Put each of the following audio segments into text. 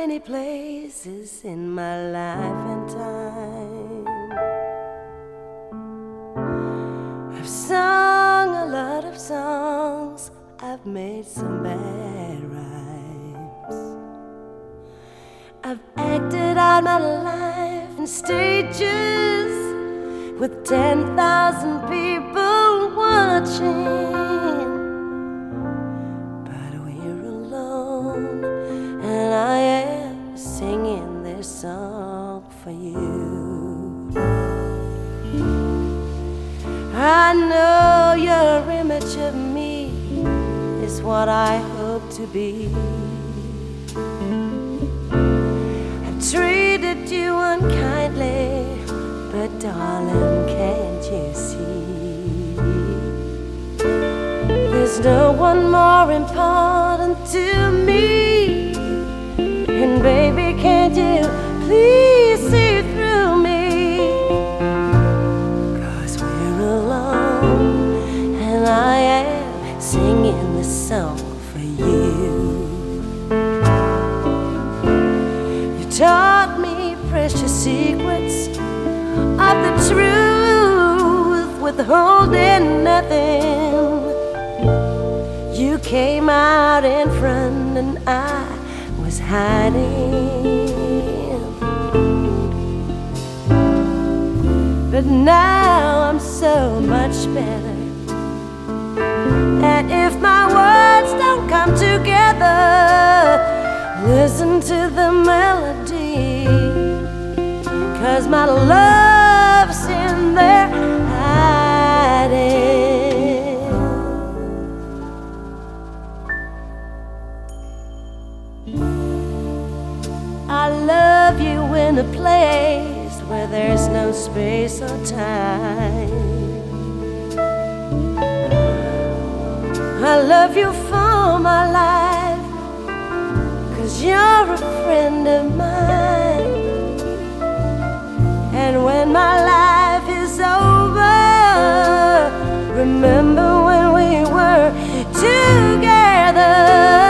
many places in my life and time. I've sung a lot of songs, I've made some bad rhymes. I've acted out my life in stages with 10,000 people watching. But we're alone, and I am singing this song for you. I know your image of me is what I hope to be. I've treated you unkindly, but darling, can't you see? There's no one more important to me. And baby, can't you please see through me? 'Cause we're alone, and I am singing this song for you. You taught me precious secrets of the truth, withholding nothing. You came out in front and I was hiding. But now I'm so much better, and if my words don't come together, listen to the melody, 'cause my love's in there hiding. I love you in a place where there's no space or time. I love you for my life, 'cause you're a friend of mine. And when my life is over, remember when we were together.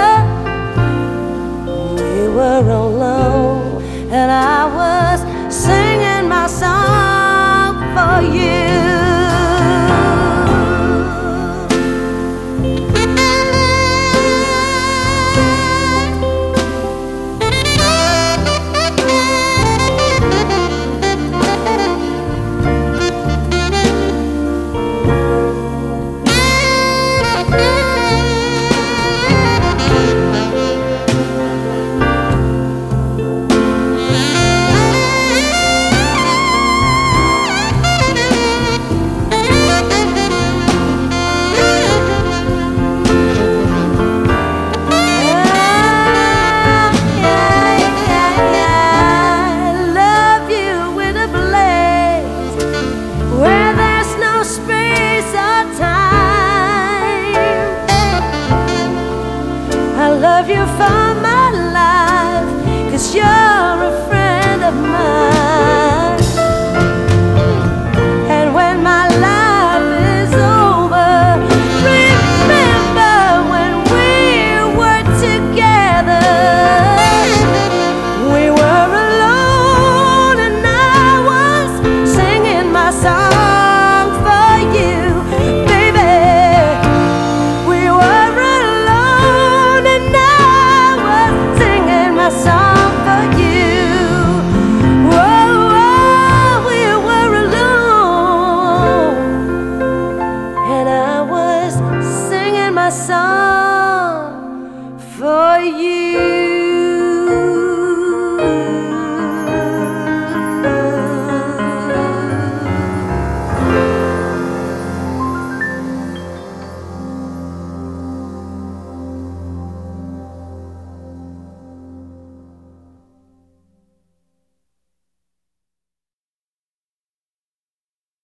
We were alone, and I was singing my song for you. I love you for my life, 'cause you're a friend of mine. And when my life is over, remember when we were together. We were alone, and I was singing my song for you, baby. We were alone, and I was singing my song for you. Whoa, whoa, we were alone, and I was singing my song.